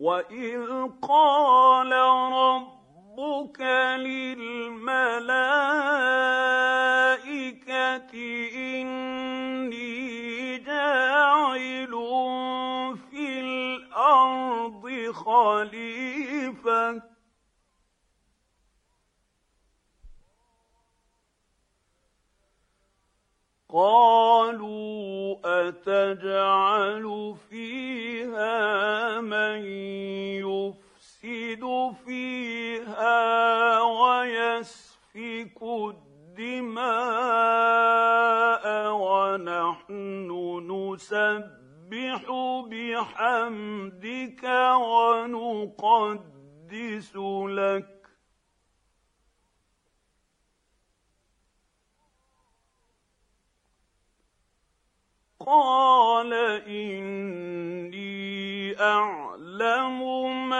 وإذ قال ربك للملائكة إني جاعل في الأرض خليفة قالوا أتجعل فيها من يفسد فيها ويسفك الدماء ونحن نسبح بحمدك ونقدس لك قال إني أعلم